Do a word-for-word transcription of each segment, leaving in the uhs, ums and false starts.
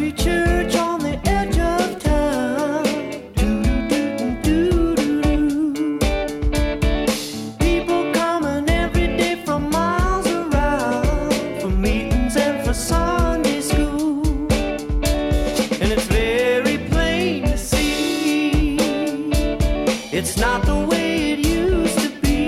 Country church on the edge of town. Do-do-do-do-do-do. People coming every day from miles around for meetings and for Sunday school. And it's very plain to see it's not the way it used to be.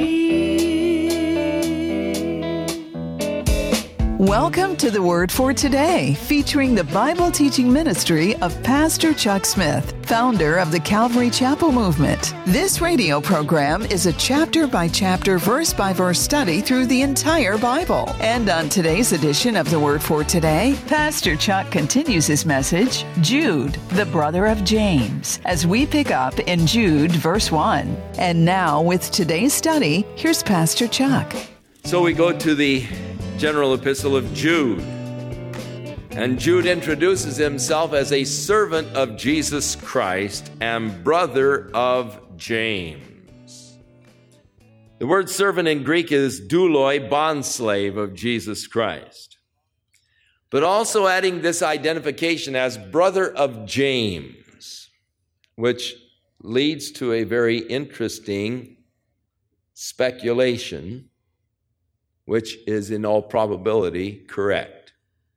Welcome to the Word for Today, featuring the Bible teaching ministry of Pastor Chuck Smith, founder of the Calvary Chapel Movement. This radio program is a chapter-by-chapter, verse-by-verse study through the entire Bible. And on today's edition of the Word for Today, Pastor Chuck continues his message, Jude, the brother of James, as we pick up in Jude, verse one. And now, with today's study, here's Pastor Chuck. So we go to the general epistle of Jude. And Jude introduces himself as a servant of Jesus Christ and brother of James. The word servant in Greek is douloi, bondslave of Jesus Christ. But also adding this identification as brother of James, which leads to a very interesting speculation, which is in all probability correct.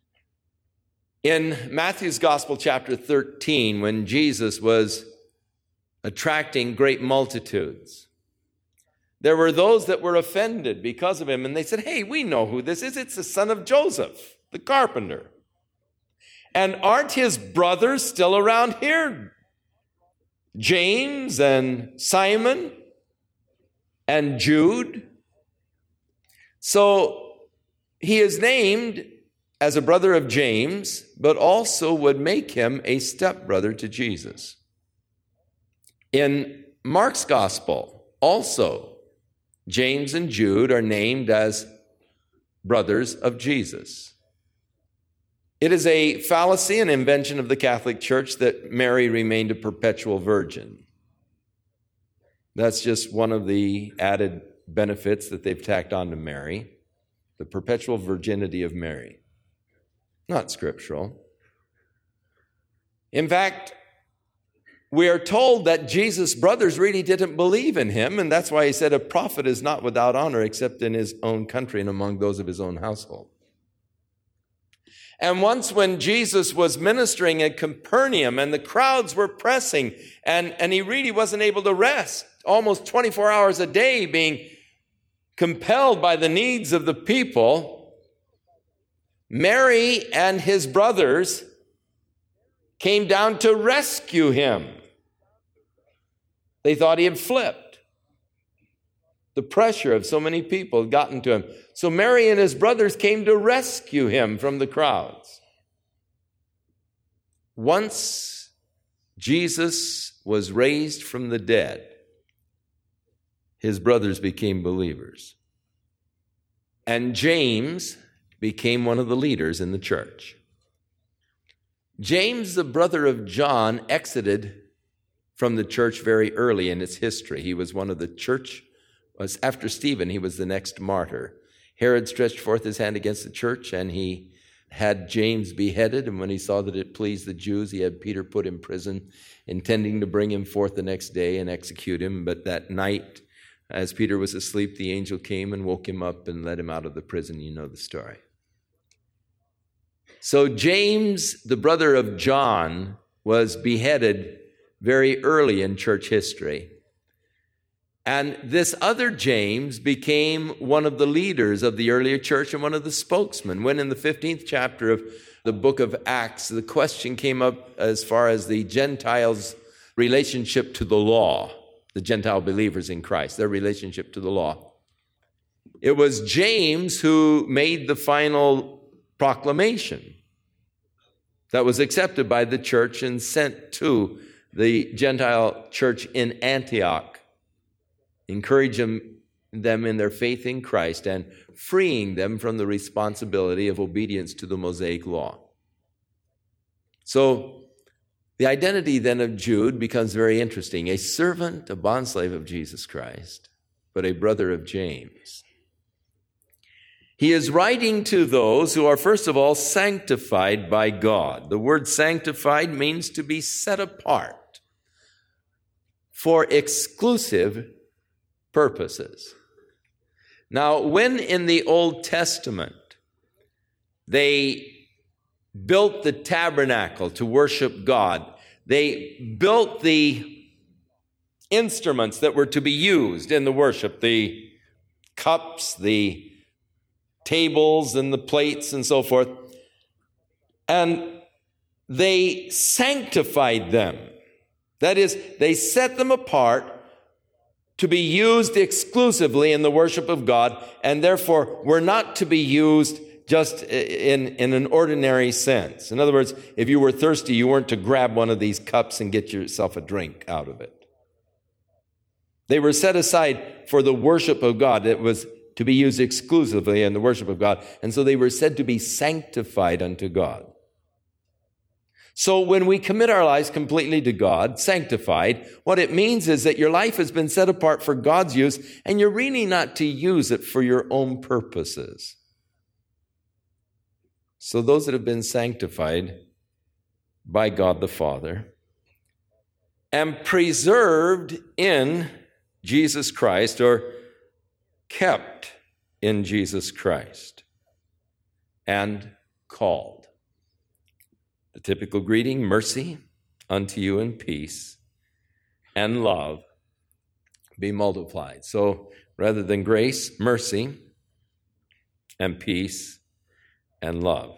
In Matthew's Gospel, chapter thirteen, when Jesus was attracting great multitudes, there were those that were offended because of him, and they said, hey, we know who this is. It's the son of Joseph, the carpenter. And aren't his brothers still around here? James and Simon and Jude. So he is named as a brother of James, but also would make him a stepbrother to Jesus. In Mark's gospel, also, James and Jude are named as brothers of Jesus. It is a fallacy and invention of the Catholic Church that Mary remained a perpetual virgin. That's just one of the added benefits that they've tacked on to Mary, the perpetual virginity of Mary. Not scriptural. In fact, we are told that Jesus' brothers really didn't believe in him, and that's why he said a prophet is not without honor except in his own country and among those of his own household. And once when Jesus was ministering at Capernaum and the crowds were pressing and, and he really wasn't able to rest, almost twenty-four hours a day being compelled by the needs of the people, Mary and his brothers came down to rescue him. They thought he had flipped. The pressure of so many people had gotten to him. So Mary and his brothers came to rescue him from the crowds. Once Jesus was raised from the dead, his brothers became believers. And James became one of the leaders in the church. James, the brother of John, exited from the church very early in its history. He was one of the church, after Stephen, he was the next martyr. Herod stretched forth his hand against the church, and he had James beheaded. And when he saw that it pleased the Jews, he had Peter put in prison, intending to bring him forth the next day and execute him. But that night, as Peter was asleep, the angel came and woke him up and led him out of the prison. You know the story. So James, the brother of John, was beheaded very early in church history. And this other James became one of the leaders of the earlier church and one of the spokesmen. When in the fifteenth chapter of the book of Acts, the question came up as far as the Gentiles' relationship to the law, the Gentile believers in Christ, their relationship to the law. It was James who made the final proclamation that was accepted by the church and sent to the Gentile church in Antioch, encouraging them in their faith in Christ and freeing them from the responsibility of obedience to the Mosaic law. So the identity then of Jude becomes very interesting. A servant, a bondslave of Jesus Christ, but a brother of James. He is writing to those who are, first of all, sanctified by God. The word sanctified means to be set apart for exclusive purposes. Now, when in the Old Testament they built the tabernacle to worship God, they built the instruments that were to be used in the worship, the cups, the tables and the plates and so forth, and they sanctified them. That is, they set them apart to be used exclusively in the worship of God, and therefore were not to be used just in, in an ordinary sense. In other words, if you were thirsty, you weren't to grab one of these cups and get yourself a drink out of it. They were set aside for the worship of God. It was to be used exclusively in the worship of God. And so they were said to be sanctified unto God. So when we commit our lives completely to God, sanctified, what it means is that your life has been set apart for God's use, and you're really not to use it for your own purposes. So those that have been sanctified by God the Father and preserved in Jesus Christ, or kept in Jesus Christ, and called. The typical greeting, mercy unto you and peace and love be multiplied. So rather than grace, mercy and peace and love.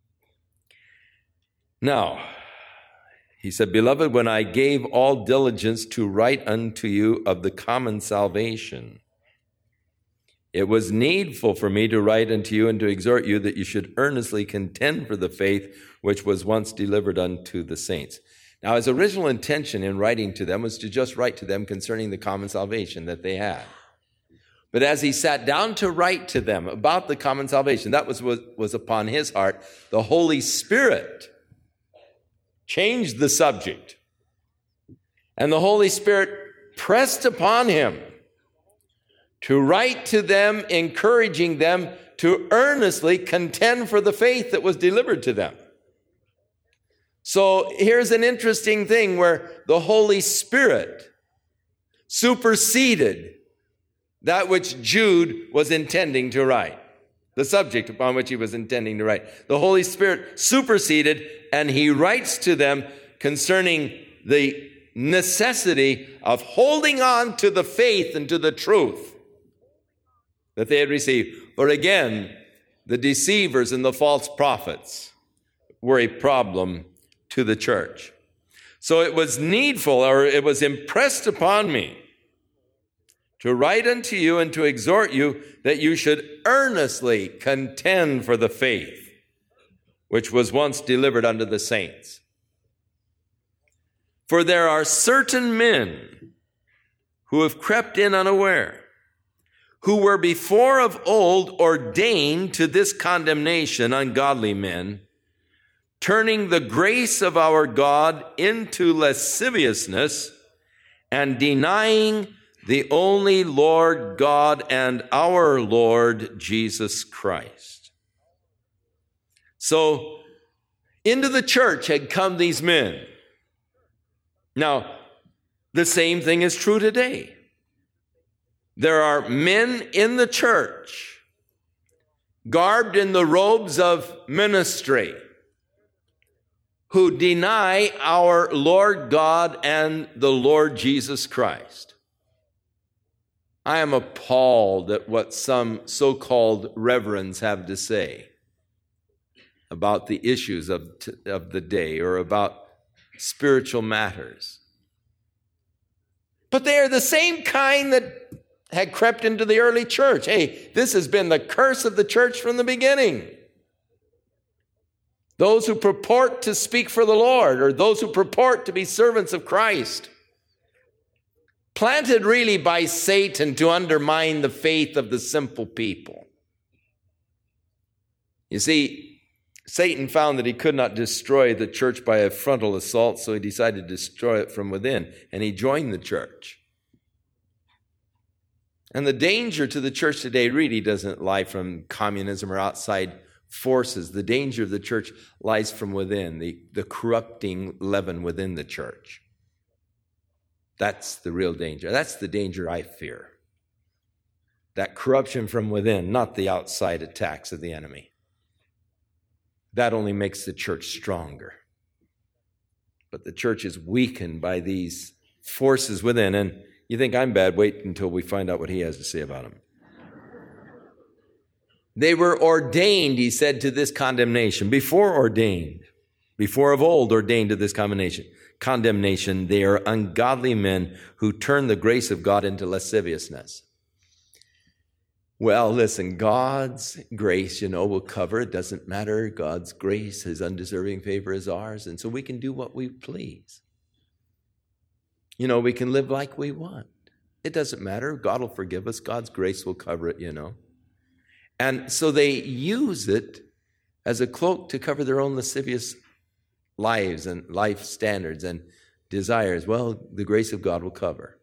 Now, he said, Beloved, when I gave all diligence to write unto you of the common salvation, it was needful for me to write unto you and to exhort you that you should earnestly contend for the faith which was once delivered unto the saints. Now, his original intention in writing to them was to just write to them concerning the common salvation that they had. But as he sat down to write to them about the common salvation, that was what was upon his heart, the Holy Spirit changed the subject. And the Holy Spirit pressed upon him to write to them, encouraging them to earnestly contend for the faith that was delivered to them. So here's an interesting thing where the Holy Spirit superseded that which Jude was intending to write, the subject upon which he was intending to write. The Holy Spirit superseded, and he writes to them concerning the necessity of holding on to the faith and to the truth that they had received. For again, the deceivers and the false prophets were a problem to the church. So it was needful, or it was impressed upon me, to write unto you and to exhort you that you should earnestly contend for the faith which was once delivered unto the saints. For there are certain men who have crept in unaware, who were before of old ordained to this condemnation, ungodly men, turning the grace of our God into lasciviousness and denying the only Lord God and our Lord Jesus Christ. So into the church had come these men. Now, the same thing is true today. There are men in the church garbed in the robes of ministry who deny our Lord God and the Lord Jesus Christ. I am appalled at what some so-called reverends have to say about the issues of, of the day or about spiritual matters. But they are the same kind that had crept into the early church. Hey, this has been the curse of the church from the beginning. Those who purport to speak for the Lord, or those who purport to be servants of Christ, planted really by Satan to undermine the faith of the simple people. You see, Satan found that he could not destroy the church by a frontal assault, so he decided to destroy it from within, and he joined the church. And the danger to the church today really doesn't lie from communism or outside forces. The danger of the church lies from within, the, the corrupting leaven within the church. That's the real danger. That's the danger I fear. That corruption from within, not the outside attacks of the enemy. That only makes the church stronger. But the church is weakened by these forces within. And you think I'm bad, wait until we find out what he has to say about them. They were ordained, he said, to this condemnation. Before ordained, before of old ordained to this condemnation. Condemnation, they are ungodly men who turn the grace of God into lasciviousness. Well, listen, God's grace, you know, will cover. It doesn't matter. God's grace, his undeserving favor is ours. And so we can do what we please. You know, we can live like we want. It doesn't matter. God will forgive us. God's grace will cover it, you know. And so they use it as a cloak to cover their own lascivious lives and life standards and desires. Well, the grace of God will cover.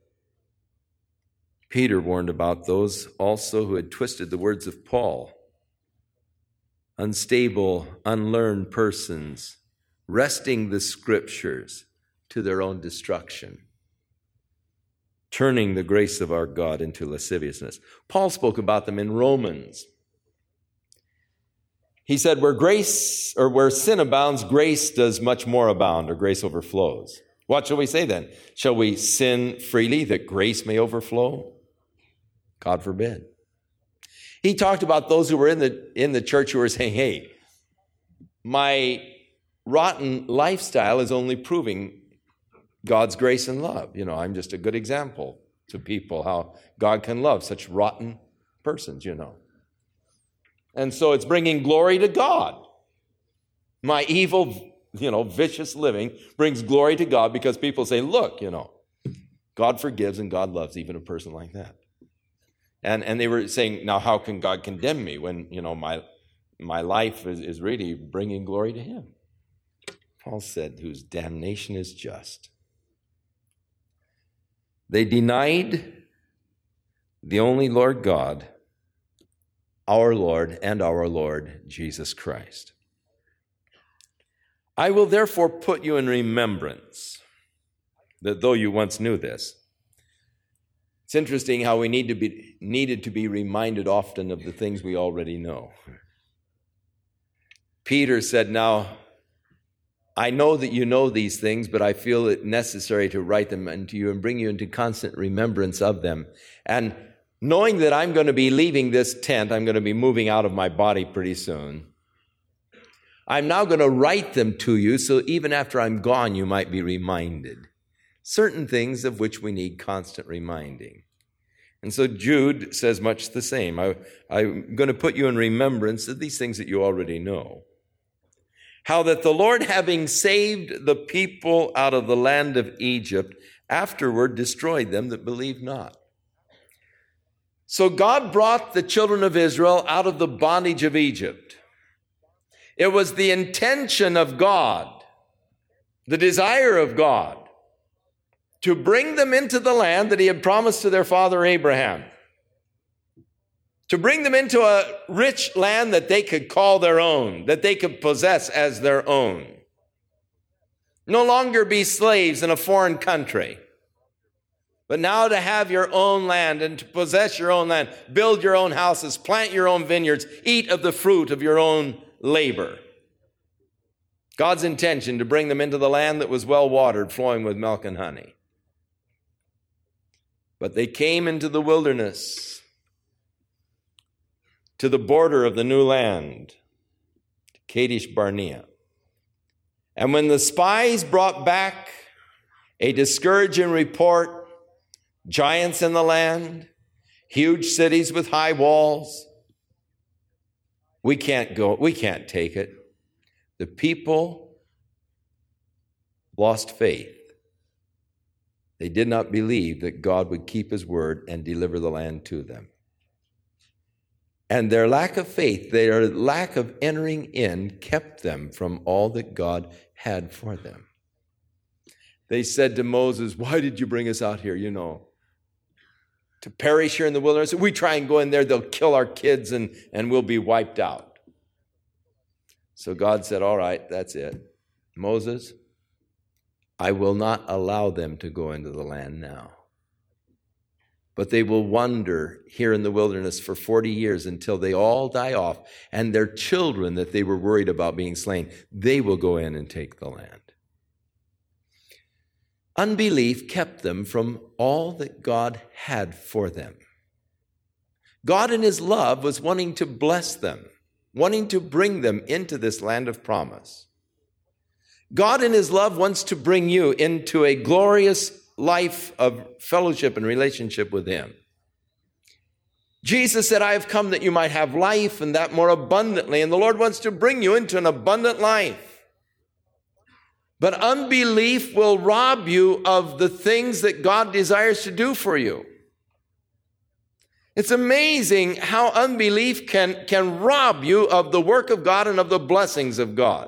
Peter warned about those also who had twisted the words of Paul. Unstable, unlearned persons, wresting the scriptures to their own destruction, turning the grace of our God into lasciviousness. Paul spoke about them in Romans. He said, where grace or where sin abounds, grace does much more abound, or grace overflows. What shall we say then? Shall we sin freely that grace may overflow? God forbid. He talked about those who were in the in the church who were saying, hey, my rotten lifestyle is only proving God's grace and love. You know, I'm just a good example to people how God can love such rotten persons, you know. And so it's bringing glory to God. My evil, you know, vicious living brings glory to God because people say, look, you know, God forgives and God loves even a person like that. And and they were saying, now how can God condemn me when, you know, my my life is, is really bringing glory to him? Paul said, whose damnation is just. They denied the only Lord God, our Lord and our Lord Jesus Christ. I will therefore put you in remembrance that though you once knew this. It's interesting how we need to be needed to be reminded often of the things we already know. Peter said, now, I know that you know these things, but I feel it necessary to write them unto you and bring you into constant remembrance of them. And knowing that I'm going to be leaving this tent, I'm going to be moving out of my body pretty soon, I'm now going to write them to you so even after I'm gone, you might be reminded. Certain things of which we need constant reminding. And so Jude says much the same. I, I'm going to put you in remembrance of these things that you already know. How that the Lord, having saved the people out of the land of Egypt, afterward destroyed them that believed not. So God brought the children of Israel out of the bondage of Egypt. It was the intention of God, the desire of God, to bring them into the land that he had promised to their father Abraham. To bring them into a rich land that they could call their own, that they could possess as their own. No longer be slaves in a foreign country, but now to have your own land and to possess your own land, build your own houses, plant your own vineyards, eat of the fruit of your own labor. God's intention to bring them into the land that was well watered, flowing with milk and honey. But they came into the wilderness, to the border of the new land, Kadesh Barnea. And when the spies brought back a discouraging report, giants in the land, huge cities with high walls, we can't go, we can't take it. The people lost faith. They did not believe that God would keep his word and deliver the land to them. And their lack of faith, their lack of entering in, kept them from all that God had for them. They said to Moses, why did you bring us out here? You know, to perish here in the wilderness. If we try and go in there, they'll kill our kids and, and we'll be wiped out. So God said, all right, that's it. Moses, I will not allow them to go into the land now. But they will wander here in the wilderness for forty years until they all die off, and their children that they were worried about being slain, they will go in and take the land. Unbelief kept them from all that God had for them. God in his love was wanting to bless them, wanting to bring them into this land of promise. God in his love wants to bring you into a glorious life of fellowship and relationship with him. Jesus said, I have come that you might have life and that more abundantly. And the Lord wants to bring you into an abundant life. But unbelief will rob you of the things that God desires to do for you. It's amazing how unbelief can, can rob you of the work of God and of the blessings of God.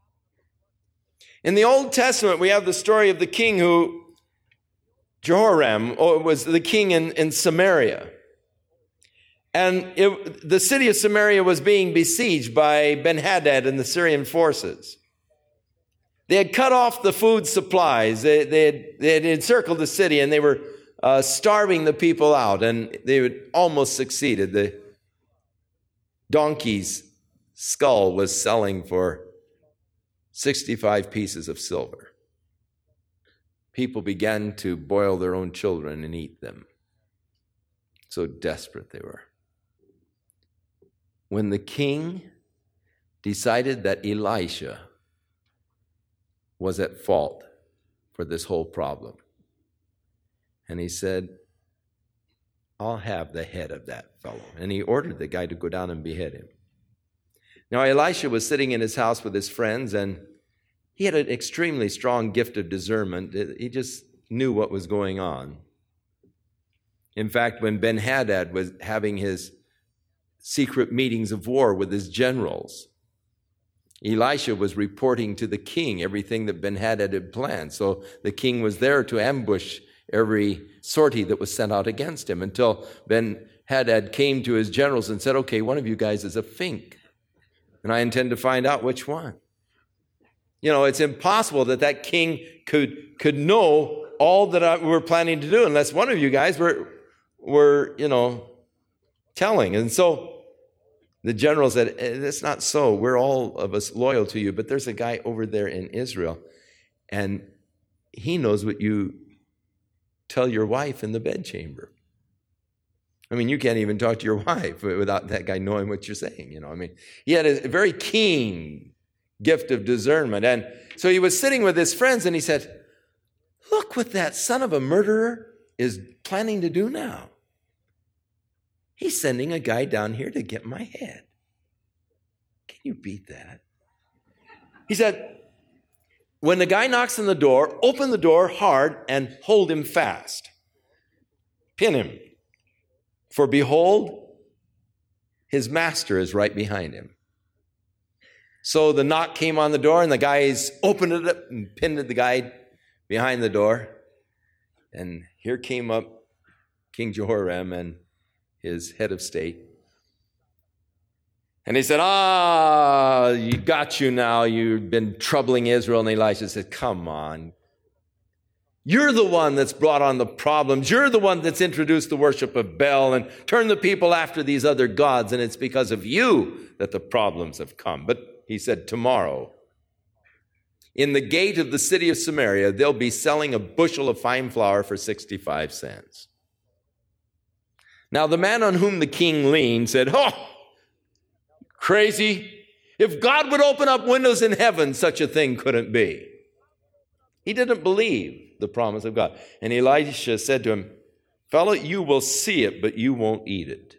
In the Old Testament, we have the story of the king who, Jehoram, was the king in, in Samaria. And it, the city of Samaria was being besieged by Ben-Hadad and the Syrian forces. They had cut off the food supplies. They, they, had, they had encircled the city, and they were uh, starving the people out, and they had almost succeeded. The donkey's skull was selling for sixty-five pieces of silver. People began to boil their own children and eat them. So desperate they were. When the king decided that Elisha was at fault for this whole problem, and he said, I'll have the head of that fellow. And he ordered the guy to go down and behead him. Now, Elisha was sitting in his house with his friends, and he had an extremely strong gift of discernment. He just knew what was going on. In fact, when Ben-Hadad was having his secret meetings of war with his generals, Elisha was reporting to the king everything that Ben-Hadad had planned. So the king was there to ambush every sortie that was sent out against him, until Ben-Hadad came to his generals and said, okay, one of you guys is a fink, and I intend to find out which one. You know, it's impossible that that king could, could know all that I, we're planning to do unless one of you guys were, were, you know, telling. And so the general said, that's not so. We're all of us loyal to you, but there's a guy over there in Israel, and he knows what you tell your wife in the bedchamber. I mean, you can't even talk to your wife without that guy knowing what you're saying. You know, I mean, he had a very keen gift of discernment. And so he was sitting with his friends, and he said, look what that son of a murderer is planning to do now. He's sending a guy down here to get my head. Can you beat that? He said, when the guy knocks on the door, open the door hard and hold him fast. Pin him. For behold, his master is right behind him. So the knock came on the door, and the guys opened it up and pinned the guy behind the door. And here came up King Jehoram and his head of state. And he said, ah, you got you now. You've been troubling Israel. And Elisha said, come on. You're the one that's brought on the problems. You're the one that's introduced the worship of Baal and turned the people after these other gods. And it's because of you that the problems have come. But he said, tomorrow, in the gate of the city of Samaria, they'll be selling a bushel of fine flour for sixty-five cents. Now, the man on whom the king leaned said, oh, crazy. If God would open up windows in heaven, such a thing couldn't be. He didn't believe the promise of God. And Elisha said to him, fellow, you will see it, but you won't eat it.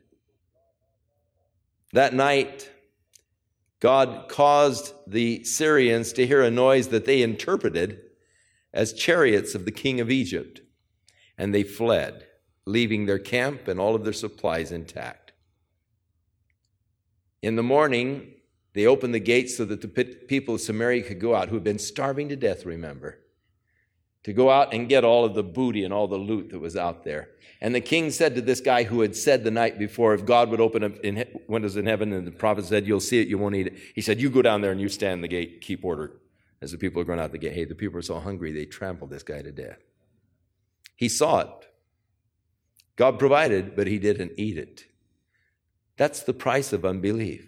That night, God caused the Syrians to hear a noise that they interpreted as chariots of the king of Egypt, and they fled, leaving their camp and all of their supplies intact. In the morning, they opened the gates so that the people of Samaria could go out, who had been starving to death, remember. to go out and get all of the booty and all the loot that was out there. And the king said to this guy who had said the night before, if God would open up in he- windows in heaven, and the prophet said, you'll see it, you won't eat it. He said, you go down there and you stand in the gate, keep order. As the people are going out the gate, hey, the people are so hungry, they trampled this guy to death. He saw it. God provided, but he didn't eat it. That's the price of unbelief.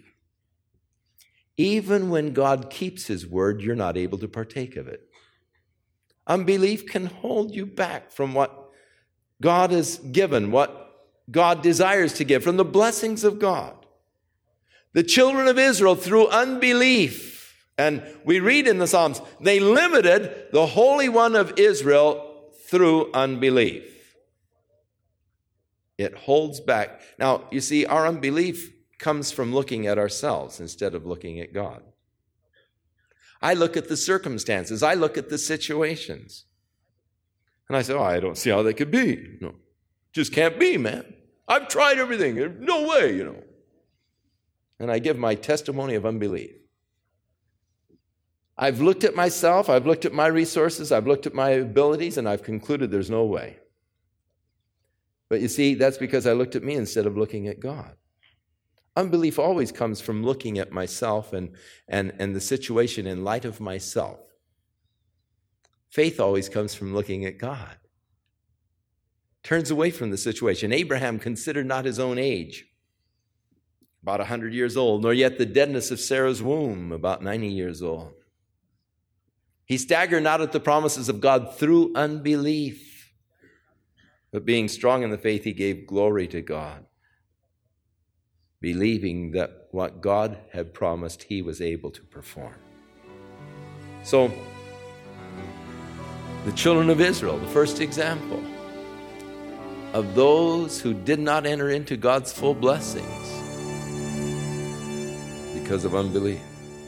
Even when God keeps his word, you're not able to partake of it. Unbelief can hold you back from what God has given, what God desires to give, from the blessings of God. The children of Israel, through unbelief, and we read in the Psalms, they limited the Holy One of Israel through unbelief. It holds back. Now, you see, our unbelief comes from looking at ourselves instead of looking at God. I look at the circumstances. I look at the situations. And I say, oh, I don't see how that could be. No, just can't be, man. I've tried everything. There's no way, you know. And I give my testimony of unbelief. I've looked at myself. I've looked at my resources. I've looked at my abilities, and I've concluded there's no way. But you see, that's because I looked at me instead of looking at God. Unbelief always comes from looking at myself and, and, and the situation in light of myself. Faith always comes from looking at God. Turns away from the situation. Abraham considered not his own age, about one hundred years old, nor yet the deadness of Sarah's womb, about ninety years old. He staggered not at the promises of God through unbelief, but being strong in the faith, he gave glory to God, believing that what God had promised, he was able to perform. So, the children of Israel, the first example of those who did not enter into God's full blessings because of unbelief.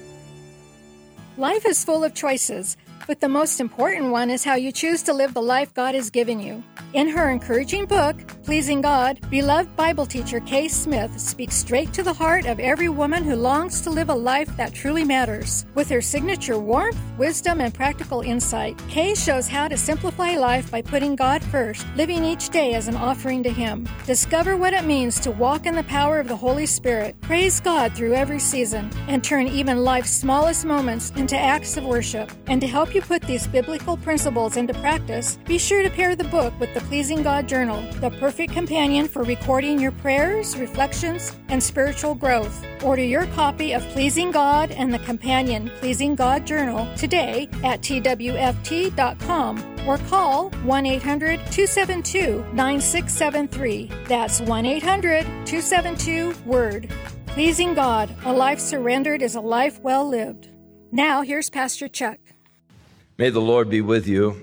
Life is full of choices, but the most important one is how you choose to live the life God has given you. In her encouraging book, Pleasing God, beloved Bible teacher Kay Smith speaks straight to the heart of every woman who longs to live a life that truly matters. With her signature warmth, wisdom, and practical insight, Kay shows how to simplify life by putting God first, living each day as an offering to Him. Discover what it means to walk in the power of the Holy Spirit, praise God through every season, and turn even life's smallest moments into acts of worship. And to help you put these biblical principles into practice, be sure to pair the book with the Pleasing God Journal, the perfect companion for recording your prayers, reflections, and spiritual growth. Order your copy of Pleasing God and the companion Pleasing God Journal today at T W F T dot com or call one eight hundred two seven two nine six seven three. That's one eight hundred two seven two WORD. Pleasing God, a life surrendered is a life well lived. Now, here's Pastor Chuck. May the Lord be with you,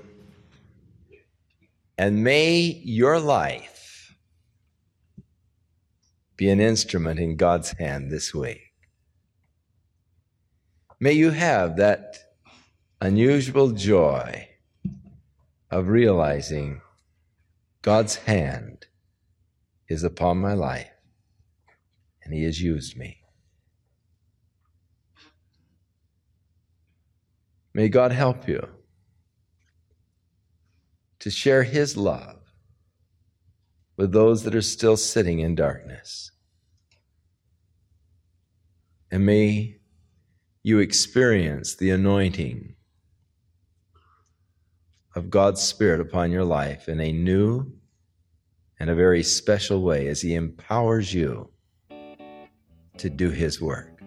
and may your life be an instrument in God's hand this week. May you have that unusual joy of realizing God's hand is upon my life, and He has used me. May God help you to share His love with those that are still sitting in darkness. And may you experience the anointing of God's Spirit upon your life in a new and a very special way as He empowers you to do His work.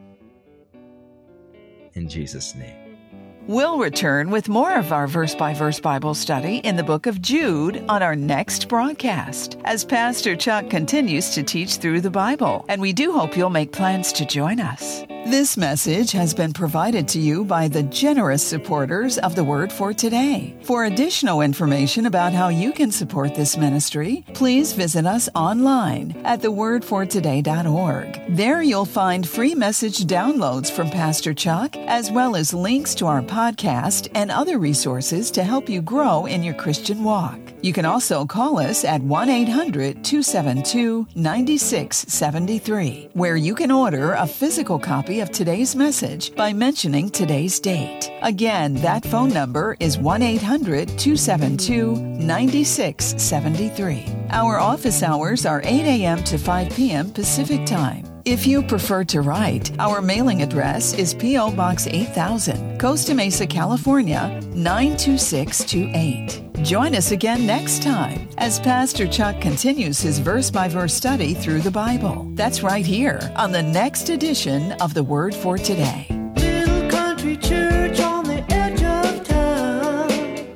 In Jesus' name. We'll return with more of our verse-by-verse Bible study in the book of Jude on our next broadcast as Pastor Chuck continues to teach through the Bible, and we do hope you'll make plans to join us. This message has been provided to you by the generous supporters of the Word for Today. For additional information about how you can support this ministry, please visit us online at the word for today dot org. There you'll find free message downloads from Pastor Chuck, as well as links to our podcast and other resources to help you grow in your Christian walk. You can also call us at one eight hundred two seven two nine six seven three, where you can order a physical copy copy of today's message by mentioning today's date. Again, that phone number is one eight hundred two seven two nine six seven three. Our office hours are eight a.m. to five p.m. Pacific Time. If you prefer to write, our mailing address is P O. Box eight thousand, Costa Mesa, California, nine two six two eight. Join us again next time as Pastor Chuck continues his verse-by-verse study through the Bible. That's right here on the next edition of The Word for Today. Little country church on the edge of town.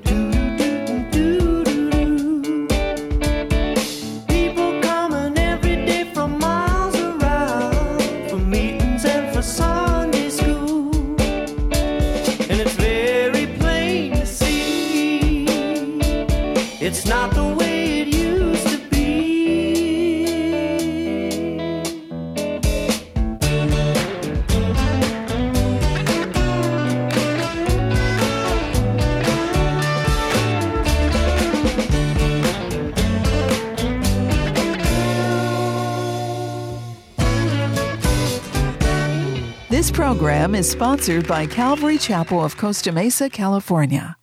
Doo-doo-doo-doo-doo-doo. People coming every day from miles around for meetings and for Sunday school. And it's very plain to see it's not the way it used to be. This program is sponsored by Calvary Chapel of Costa Mesa, California.